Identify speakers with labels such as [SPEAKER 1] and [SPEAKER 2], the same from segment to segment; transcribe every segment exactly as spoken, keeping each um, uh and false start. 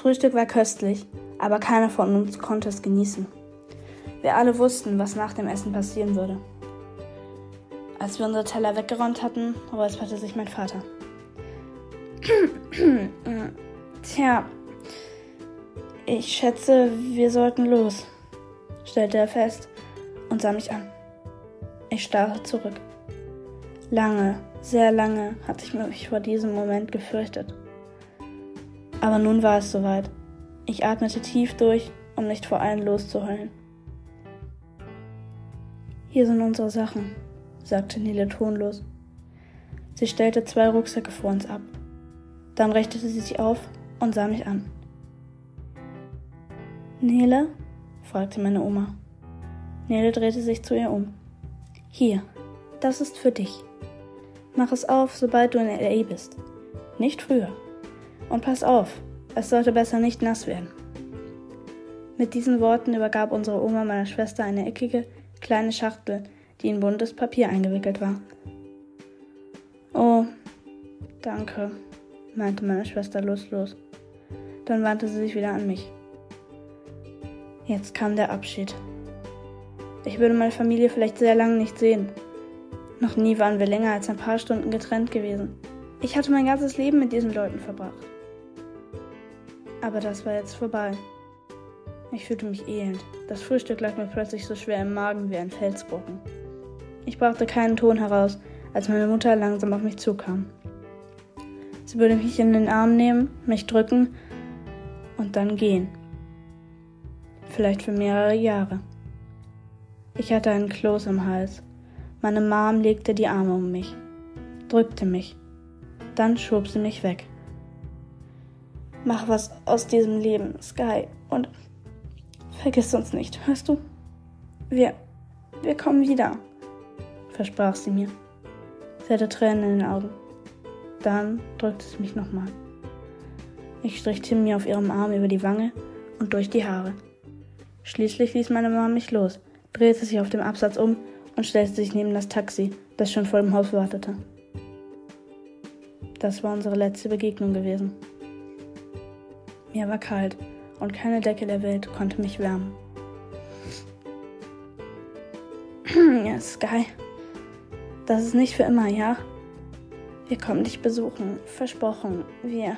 [SPEAKER 1] Frühstück war köstlich, aber keiner von uns konnte es genießen. Wir alle wussten, was nach dem Essen passieren würde. Als wir unsere Teller weggeräumt hatten, räusperte sich mein Vater. Tja, ich schätze, wir sollten los, stellte er fest und sah mich an. Ich starrte zurück. Lange, sehr lange hatte ich mich vor diesem Moment gefürchtet. Aber nun war es soweit. Ich atmete tief durch, um nicht vor allen loszuheulen. Hier sind unsere Sachen, sagte Nele tonlos. Sie stellte zwei Rucksäcke vor uns ab. Dann richtete sie sich auf und sah mich an. Nele? Fragte meine Oma. Nele drehte sich zu ihr um. Hier, das ist für dich. Mach es auf, sobald du in L A bist. Nicht früher. Und pass auf, es sollte besser nicht nass werden. Mit diesen Worten übergab unsere Oma meiner Schwester eine eckige, kleine Schachtel, die in buntes Papier eingewickelt war. Oh, danke, meinte meine Schwester lustlos. Dann wandte sie sich wieder an mich. Jetzt kam der Abschied. Ich würde meine Familie vielleicht sehr lange nicht sehen. Noch nie waren wir länger als ein paar Stunden getrennt gewesen. Ich hatte mein ganzes Leben mit diesen Leuten verbracht. Aber das war jetzt vorbei. Ich fühlte mich elend. Das Frühstück lag mir plötzlich so schwer im Magen wie ein Felsbrocken. Ich brachte keinen Ton heraus, als meine Mutter langsam auf mich zukam. Sie würde mich in den Arm nehmen, mich drücken und dann gehen. Vielleicht für mehrere Jahre. Ich hatte einen Kloß im Hals. Meine Mom legte die Arme um mich, drückte mich. Dann schob sie mich weg. Mach was aus diesem Leben, Sky, und vergiss uns nicht, hörst du? Wir, wir kommen wieder, versprach sie mir. Sie hatte Tränen in den Augen. Dann drückte sie mich nochmal. Ich strich Timmy auf ihrem Arm über die Wange und durch die Haare. Schließlich ließ meine Mama mich los, drehte sich auf dem Absatz um und stellte sich neben das Taxi, das schon vor dem Haus wartete. Das war unsere letzte Begegnung gewesen. Mir war kalt und keine Decke der Welt konnte mich wärmen. Ja, Sky, das ist nicht für immer, ja? Wir kommen dich besuchen, versprochen, wir...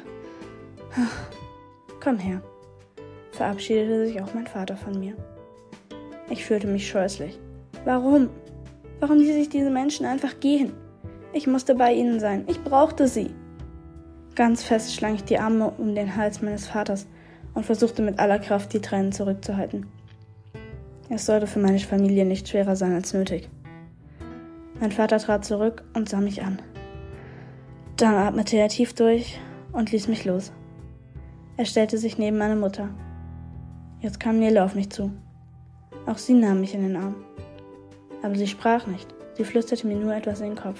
[SPEAKER 1] Komm her, verabschiedete sich auch mein Vater von mir. Ich fühlte mich scheußlich. Warum? Warum ließ ich diese Menschen einfach gehen? Ich musste bei ihnen sein, ich brauchte sie. Ganz fest schlang ich die Arme um den Hals meines Vaters und versuchte mit aller Kraft, die Tränen zurückzuhalten. Es sollte für meine Familie nicht schwerer sein als nötig. Mein Vater trat zurück und sah mich an. Dann atmete er tief durch und ließ mich los. Er stellte sich neben meine Mutter. Jetzt kam Nele auf mich zu. Auch sie nahm mich in den Arm. Aber sie sprach nicht. Sie flüsterte mir nur etwas in den Kopf.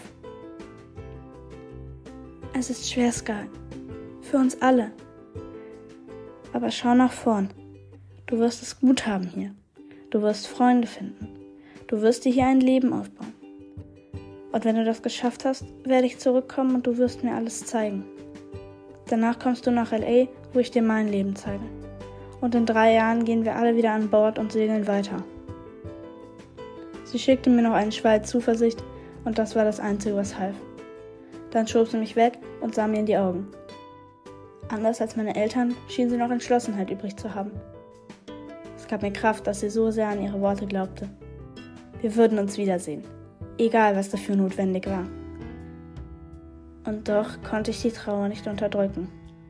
[SPEAKER 1] Es ist schwer, Sky. Für uns alle. Aber schau nach vorn. Du wirst es gut haben hier. Du wirst Freunde finden. Du wirst dir hier ein Leben aufbauen. Und wenn du das geschafft hast, werde ich zurückkommen und du wirst mir alles zeigen. Danach kommst du nach L A, wo ich dir mein Leben zeige. Und in drei Jahren gehen wir alle wieder an Bord und segeln weiter. Sie schickte mir noch einen Schwall Zuversicht und das war das Einzige, was half. Dann schob sie mich weg und sah mir in die Augen. Anders als meine Eltern schien sie noch Entschlossenheit übrig zu haben. Es gab mir Kraft, dass sie so sehr an ihre Worte glaubte. Wir würden uns wiedersehen, egal was dafür notwendig war. Und doch konnte ich die Trauer nicht unterdrücken.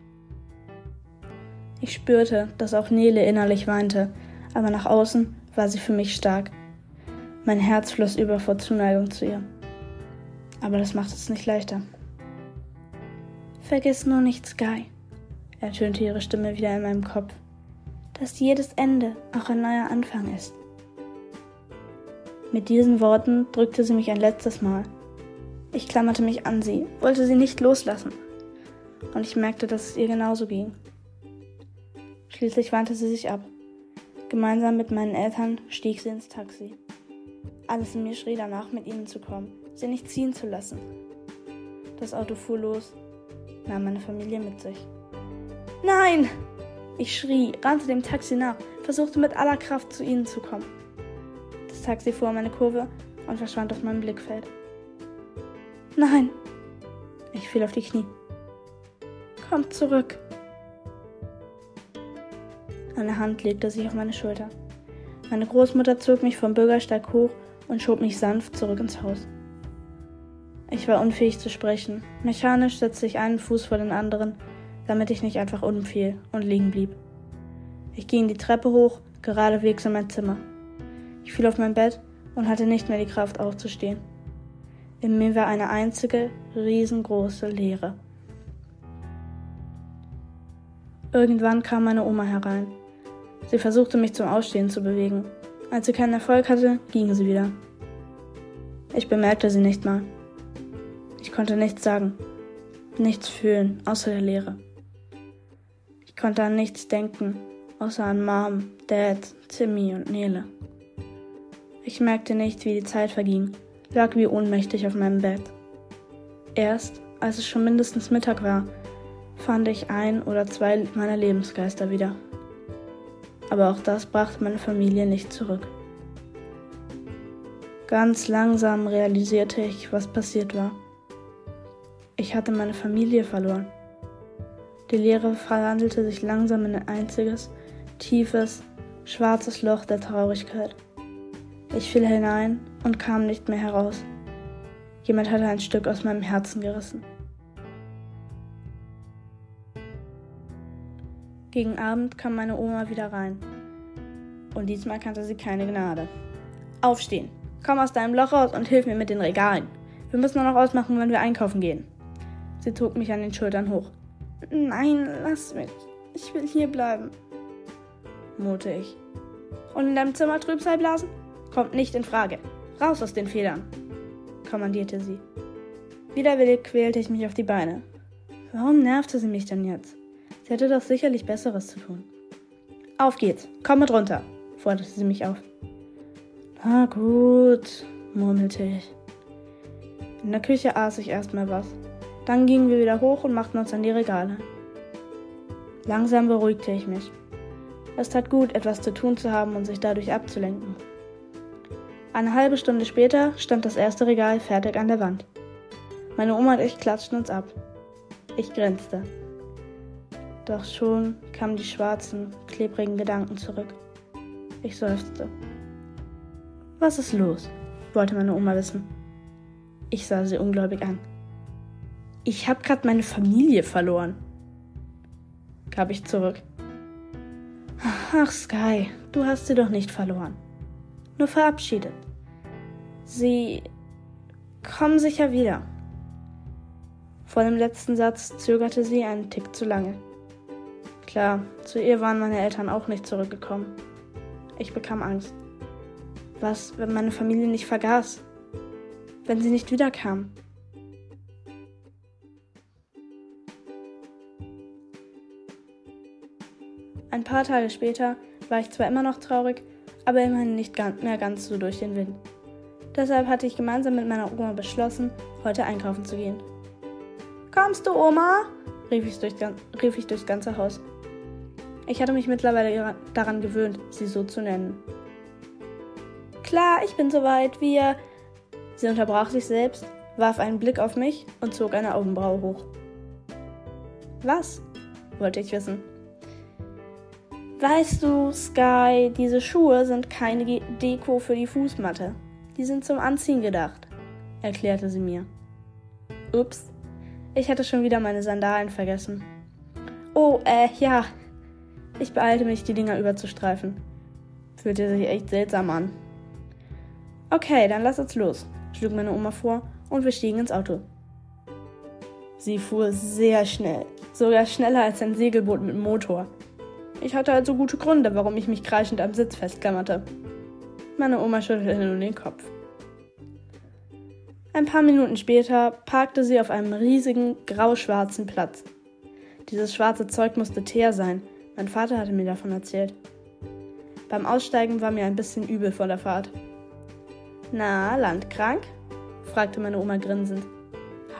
[SPEAKER 1] Ich spürte, dass auch Nele innerlich weinte, aber nach außen war sie für mich stark. Mein Herz floss über vor Zuneigung zu ihr. Aber das macht es nicht leichter. Vergiss nur nicht, Sky, ertönte ihre Stimme wieder in meinem Kopf, dass jedes Ende auch ein neuer Anfang ist. Mit diesen Worten drückte sie mich ein letztes Mal. Ich klammerte mich an sie, wollte sie nicht loslassen. Und ich merkte, dass es ihr genauso ging. Schließlich wandte sie sich ab. Gemeinsam mit meinen Eltern stieg sie ins Taxi. Alles in mir schrie danach, mit ihnen zu kommen, sie nicht ziehen zu lassen. Das Auto fuhr los, nahm meine Familie mit sich. Nein! Ich schrie, rannte dem Taxi nach, versuchte mit aller Kraft zu ihnen zu kommen. Das Taxi fuhr um eine Kurve und verschwand aus meinem Blickfeld. Nein! Ich fiel auf die Knie. Kommt zurück! Eine Hand legte sich auf meine Schulter. Meine Großmutter zog mich vom Bürgersteig hoch und schob mich sanft zurück ins Haus. Ich war unfähig zu sprechen. Mechanisch setzte ich einen Fuß vor den anderen, damit ich nicht einfach umfiel und liegen blieb. Ich ging die Treppe hoch, geradewegs in mein Zimmer. Ich fiel auf mein Bett und hatte nicht mehr die Kraft aufzustehen. In mir war eine einzige, riesengroße Leere. Irgendwann kam meine Oma herein. Sie versuchte mich zum Ausstehen zu bewegen. Als sie keinen Erfolg hatte, ging sie wieder. Ich bemerkte sie nicht mal. Ich konnte nichts sagen, nichts fühlen, außer der Leere. Ich konnte an nichts denken, außer an Mom, Dad, Timmy und Nele. Ich merkte nicht, wie die Zeit verging, lag wie ohnmächtig auf meinem Bett. Erst, als es schon mindestens Mittag war, fand ich ein oder zwei meiner Lebensgeister wieder. Aber auch das brachte meine Familie nicht zurück. Ganz langsam realisierte ich, was passiert war. Ich hatte meine Familie verloren. Die Leere verwandelte sich langsam in ein einziges, tiefes, schwarzes Loch der Traurigkeit. Ich fiel hinein und kam nicht mehr heraus. Jemand hatte ein Stück aus meinem Herzen gerissen. Gegen Abend kam meine Oma wieder rein. Und diesmal kannte sie keine Gnade. Aufstehen! Komm aus deinem Loch raus und hilf mir mit den Regalen. Wir müssen nur noch ausmachen, wenn wir einkaufen gehen. Sie zog mich an den Schultern hoch. Nein, lass mich. Ich will hier bleiben, murrte ich. Und in deinem Zimmer Trübsal blasen? Kommt nicht in Frage. Raus aus den Federn, kommandierte sie. Widerwillig quälte ich mich auf die Beine. Warum nervte sie mich denn jetzt? Sie hatte doch sicherlich Besseres zu tun. Auf geht's, komm mit runter, forderte sie mich auf. Na gut, murmelte ich. In der Küche aß ich erstmal was. Dann gingen wir wieder hoch und machten uns an die Regale. Langsam beruhigte ich mich. Es tat gut, etwas zu tun zu haben und sich dadurch abzulenken. Eine halbe Stunde später stand das erste Regal fertig an der Wand. Meine Oma und ich klatschten uns ab. Ich grinste. Doch schon kamen die schwarzen, klebrigen Gedanken zurück. Ich seufzte. Was ist los? Wollte meine Oma wissen. Ich sah sie ungläubig an. Ich habe gerade meine Familie verloren, gab ich zurück. Ach, Sky, du hast sie doch nicht verloren. Nur verabschiedet. Sie kommen sicher wieder. Vor dem letzten Satz zögerte sie einen Tick zu lange. Klar, zu ihr waren meine Eltern auch nicht zurückgekommen. Ich bekam Angst. Was, wenn meine Familie nicht vergaß? Wenn sie nicht wiederkam? Ein paar Tage später war ich zwar immer noch traurig, aber immerhin nicht mehr ganz so durch den Wind. Deshalb hatte ich gemeinsam mit meiner Oma beschlossen, heute einkaufen zu gehen. »Kommst du, Oma?« rief ich, durch, rief ich durchs ganze Haus. Ich hatte mich mittlerweile daran gewöhnt, sie so zu nennen. »Klar, ich bin soweit, wir...« Sie unterbrach sich selbst, warf einen Blick auf mich und zog eine Augenbraue hoch. »Was?« wollte ich wissen. »Weißt du, Sky, diese Schuhe sind keine Deko für die Fußmatte. Die sind zum Anziehen gedacht«, erklärte sie mir. Ups, ich hatte schon wieder meine Sandalen vergessen. »Oh, äh, ja.« Ich beeilte mich, die Dinger überzustreifen. Fühlte sich echt seltsam an. »Okay, dann lass uns los«, schlug meine Oma vor und wir stiegen ins Auto. Sie fuhr sehr schnell, sogar schneller als ein Segelboot mit Motor. Ich hatte also gute Gründe, warum ich mich kreischend am Sitz festklammerte. Meine Oma schüttelte nur den Kopf. Ein paar Minuten später parkte sie auf einem riesigen, grau-schwarzen Platz. Dieses schwarze Zeug musste Teer sein. Mein Vater hatte mir davon erzählt. Beim Aussteigen war mir ein bisschen übel vor der Fahrt. »Na, landkrank?« fragte meine Oma grinsend.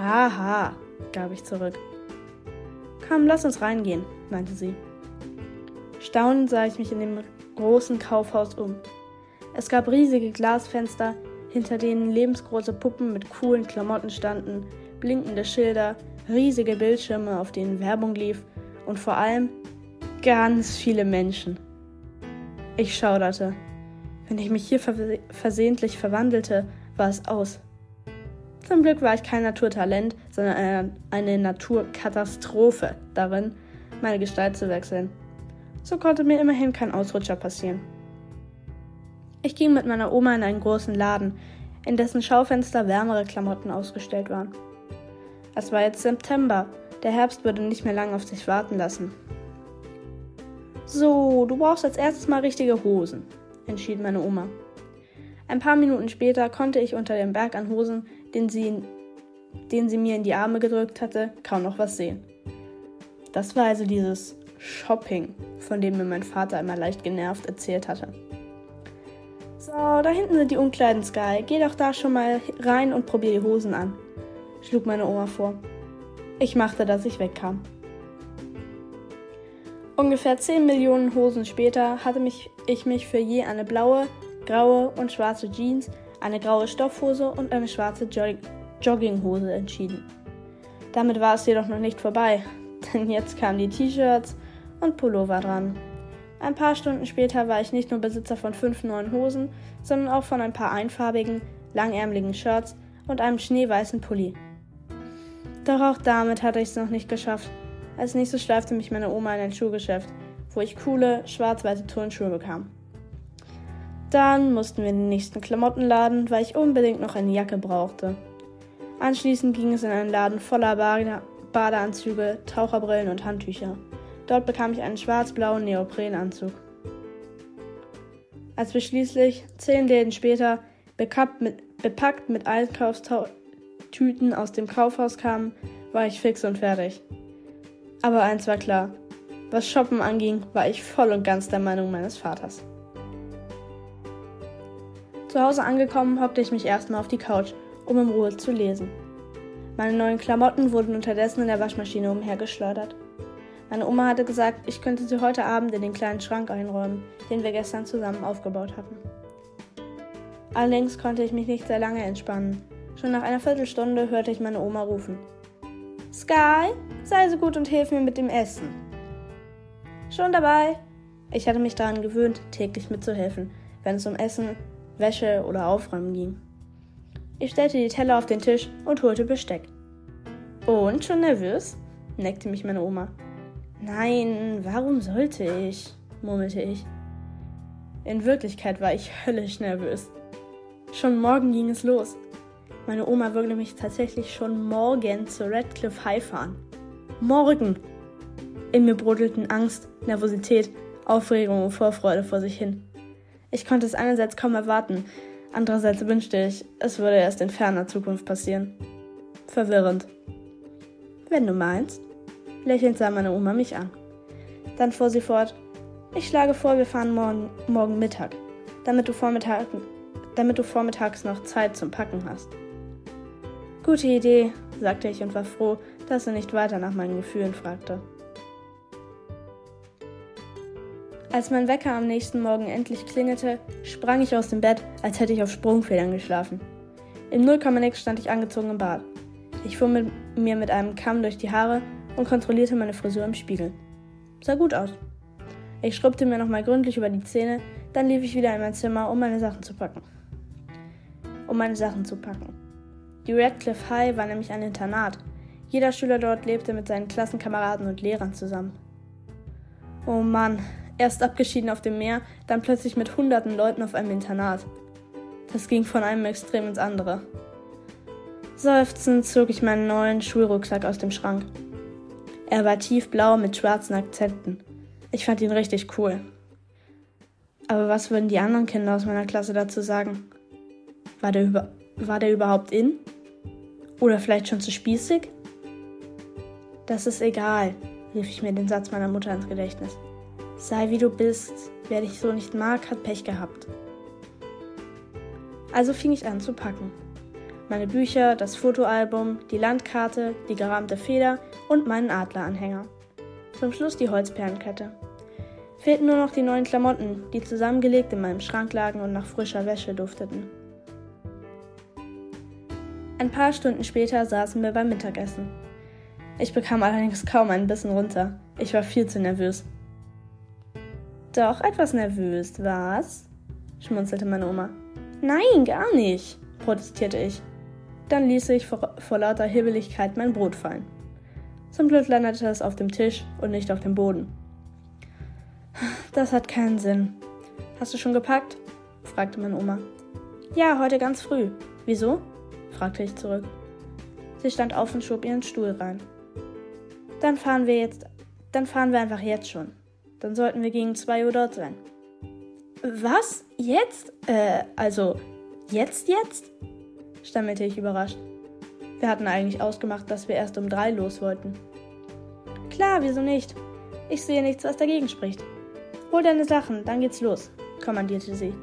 [SPEAKER 1] »Haha«, gab ich zurück. »Komm, lass uns reingehen«, meinte sie. Staunend sah ich mich in dem großen Kaufhaus um. Es gab riesige Glasfenster, hinter denen lebensgroße Puppen mit coolen Klamotten standen, blinkende Schilder, riesige Bildschirme, auf denen Werbung lief und vor allem ganz viele Menschen. Ich schauderte. Wenn ich mich hier vers- versehentlich verwandelte, war es aus. Zum Glück war ich kein Naturtalent, sondern eine, eine Naturkatastrophe darin, meine Gestalt zu wechseln. So konnte mir immerhin kein Ausrutscher passieren. Ich ging mit meiner Oma in einen großen Laden, in dessen Schaufenster wärmere Klamotten ausgestellt waren. Es war jetzt September, der Herbst würde nicht mehr lange auf sich warten lassen. So, du brauchst als erstes mal richtige Hosen, entschied meine Oma. Ein paar Minuten später konnte ich unter dem Berg an Hosen, den sie, den sie mir in die Arme gedrückt hatte, kaum noch was sehen. Das war also dieses Shopping, von dem mir mein Vater immer leicht genervt erzählt hatte. So, da hinten sind die Umkleiden, Sky. Geh doch da schon mal rein und probier die Hosen an, schlug meine Oma vor. Ich machte, dass ich wegkam. Ungefähr zehn Millionen Hosen später hatte mich, ich mich für je eine blaue, graue und schwarze Jeans, eine graue Stoffhose und eine schwarze Jog- Jogginghose entschieden. Damit war es jedoch noch nicht vorbei, denn jetzt kamen die T-Shirts und Pullover dran. Ein paar Stunden später war ich nicht nur Besitzer von fünf neuen Hosen, sondern auch von ein paar einfarbigen, langärmeligen Shirts und einem schneeweißen Pulli. Doch auch damit hatte ich es noch nicht geschafft. Als nächstes schleifte mich meine Oma in ein Schuhgeschäft, wo ich coole, schwarz-weiße Turnschuhe bekam. Dann mussten wir in den nächsten Klamottenladen, weil ich unbedingt noch eine Jacke brauchte. Anschließend ging es in einen Laden voller Bade- Badeanzüge, Taucherbrillen und Handtücher. Dort bekam ich einen schwarz-blauen Neoprenanzug. Als wir schließlich, zehn Läden später, bekappt mit, bepackt mit Einkaufstüten aus dem Kaufhaus kamen, war ich fix und fertig. Aber eins war klar, was Shoppen anging, war ich voll und ganz der Meinung meines Vaters. Zu Hause angekommen, hockte ich mich erstmal auf die Couch, um in Ruhe zu lesen. Meine neuen Klamotten wurden unterdessen in der Waschmaschine umhergeschleudert. Meine Oma hatte gesagt, ich könnte sie heute Abend in den kleinen Schrank einräumen, den wir gestern zusammen aufgebaut hatten. Allerdings konnte ich mich nicht sehr lange entspannen. Schon nach einer Viertelstunde hörte ich meine Oma rufen. Sky, sei so gut und hilf mir mit dem Essen. Schon dabei. Ich hatte mich daran gewöhnt, täglich mitzuhelfen, wenn es um Essen, Wäsche oder Aufräumen ging. Ich stellte die Teller auf den Tisch und holte Besteck. Und, schon nervös? Neckte mich meine Oma. Nein, warum sollte ich? Murmelte ich. In Wirklichkeit war ich höllisch nervös. Schon morgen ging es los. Meine Oma würde mich tatsächlich schon morgen zur Radcliffe High fahren. Morgen! In mir brodelten Angst, Nervosität, Aufregung und Vorfreude vor sich hin. Ich konnte es einerseits kaum erwarten, andererseits wünschte ich, es würde erst in ferner Zukunft passieren. Verwirrend. Wenn du meinst. Lächelnd sah meine Oma mich an. Dann fuhr sie fort, ich schlage vor, wir fahren morgen, morgen Mittag, damit du, Vormittag, damit du vormittags noch Zeit zum Packen hast. Gute Idee, sagte ich und war froh, dass sie nicht weiter nach meinen Gefühlen fragte. Als mein Wecker am nächsten Morgen endlich klingelte, sprang ich aus dem Bett, als hätte ich auf Sprungfedern geschlafen. Im null Komma nix stand ich angezogen im Bad. Ich fuhr mit, mir mit einem Kamm durch die Haare und kontrollierte meine Frisur im Spiegel. Sah gut aus. Ich schrubbte mir nochmal gründlich über die Zähne, dann lief ich wieder in mein Zimmer, um meine Sachen zu packen. Um meine Sachen zu packen. Die Radcliffe High war nämlich ein Internat. Jeder Schüler dort lebte mit seinen Klassenkameraden und Lehrern zusammen. Oh Mann, erst abgeschieden auf dem Meer, dann plötzlich mit hunderten Leuten auf einem Internat. Das ging von einem Extrem ins andere. Seufzend zog ich meinen neuen Schulrucksack aus dem Schrank. Er war tiefblau mit schwarzen Akzenten. Ich fand ihn richtig cool. Aber was würden die anderen Kinder aus meiner Klasse dazu sagen? War der, über- war der überhaupt in? Oder vielleicht schon zu spießig? Das ist egal, rief ich mir den Satz meiner Mutter ins Gedächtnis. Sei wie du bist, wer dich so nicht mag, hat Pech gehabt. Also fing ich an zu packen. Meine Bücher, das Fotoalbum, die Landkarte, die gerahmte Feder und meinen Adleranhänger. Zum Schluss die Holzperlenkette. Fehlten nur noch die neuen Klamotten, die zusammengelegt in meinem Schrank lagen und nach frischer Wäsche dufteten. Ein paar Stunden später saßen wir beim Mittagessen. Ich bekam allerdings kaum einen Bissen runter. Ich war viel zu nervös. Doch etwas nervös, was? Schmunzelte meine Oma. Nein, gar nicht, protestierte ich. Dann ließ ich vor, vor lauter Hibbeligkeit mein Brot fallen. Zum Glück landete es auf dem Tisch und nicht auf dem Boden. Das hat keinen Sinn. Hast du schon gepackt? Fragte meine Oma. Ja, heute ganz früh. Wieso? Fragte ich zurück. Sie stand auf und schob ihren Stuhl rein. Dann fahren wir jetzt, dann fahren wir einfach jetzt schon. Dann sollten wir gegen zwei Uhr dort sein. Was? Jetzt? Äh, also, jetzt jetzt? Stammelte ich überrascht. Wir hatten eigentlich ausgemacht, dass wir erst um drei los wollten. Klar, wieso nicht? Ich sehe nichts, was dagegen spricht. Hol deine Sachen, dann geht's los, kommandierte sie.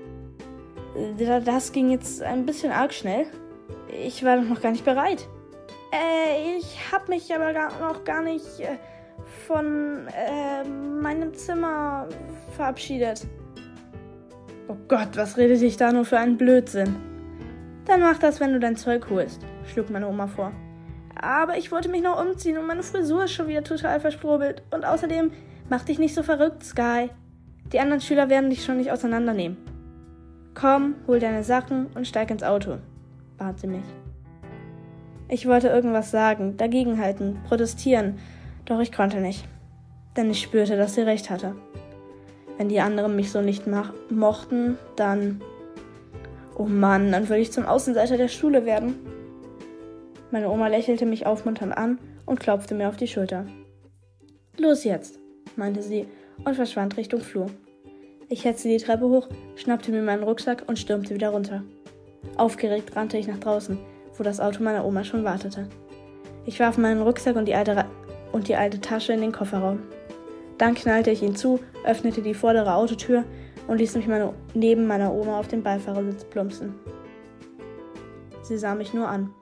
[SPEAKER 1] Das ging jetzt ein bisschen arg schnell. Ich war noch gar nicht bereit. Äh, ich hab mich aber gar, noch gar nicht äh, von äh, meinem Zimmer verabschiedet. Oh Gott, was redet ich da nur für einen Blödsinn? Dann mach das, wenn du dein Zeug holst, schlug meine Oma vor. Aber ich wollte mich noch umziehen und meine Frisur ist schon wieder total verstrobelt. Und außerdem, mach dich nicht so verrückt, Sky. Die anderen Schüler werden dich schon nicht auseinandernehmen. Komm, hol deine Sachen und steig ins Auto, bat sie mich. Ich wollte irgendwas sagen, dagegenhalten, protestieren, doch ich konnte nicht. Denn ich spürte, dass sie recht hatte. Wenn die anderen mich so nicht mach- mochten, dann... Oh Mann, dann würde ich zum Außenseiter der Schule werden. Meine Oma lächelte mich aufmunternd an und klopfte mir auf die Schulter. Los jetzt, meinte sie und verschwand Richtung Flur. Ich hetzte die Treppe hoch, schnappte mir meinen Rucksack und stürmte wieder runter. Aufgeregt rannte ich nach draußen, wo das Auto meiner Oma schon wartete. Ich warf meinen Rucksack und die alte, Ra- und die alte Tasche in den Kofferraum. Dann knallte ich ihn zu, öffnete die vordere Autotür und ließ mich meine, neben meiner Oma auf den Beifahrersitz plumpsen. Sie sah mich nur an.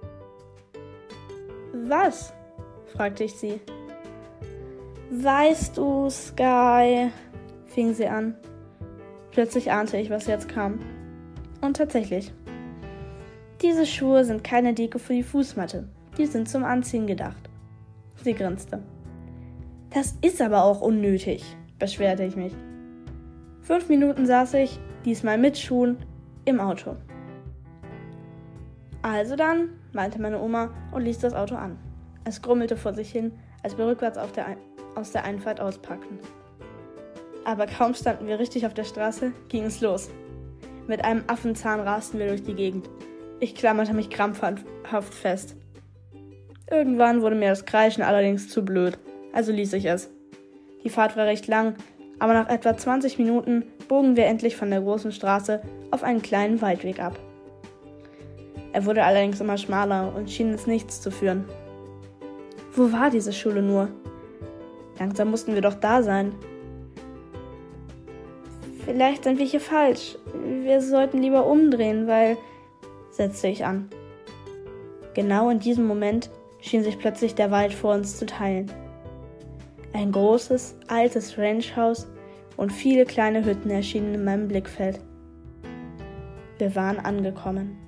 [SPEAKER 1] Was? Fragte ich sie. Weißt du, Sky, fing sie an. Plötzlich ahnte ich, was jetzt kam. Und tatsächlich. Diese Schuhe sind keine Deko für die Fußmatte. Die sind zum Anziehen gedacht. Sie grinste. Das ist aber auch unnötig, beschwerte ich mich. Fünf Minuten saß ich, diesmal mit Schuhen, im Auto. Also dann, meinte meine Oma und ließ das Auto an. Es grummelte vor sich hin, als wir rückwärts auf der Ein- aus der Einfahrt auspackten. Aber kaum standen wir richtig auf der Straße, ging es los. Mit einem Affenzahn rasten wir durch die Gegend. Ich klammerte mich krampfhaft fest. Irgendwann wurde mir das Kreischen allerdings zu blöd, also ließ ich es. Die Fahrt war recht lang, aber nach etwa zwanzig Minuten bogen wir endlich von der großen Straße auf einen kleinen Waldweg ab. Er wurde allerdings immer schmaler und schien ins Nichts zu führen. Wo war diese Schule nur? Langsam mussten wir doch da sein. Vielleicht sind wir hier falsch. Wir sollten lieber umdrehen, weil... setzte ich an. Genau in diesem Moment schien sich plötzlich der Wald vor uns zu teilen. Ein großes, altes Ranchhaus und viele kleine Hütten erschienen in meinem Blickfeld. Wir waren angekommen.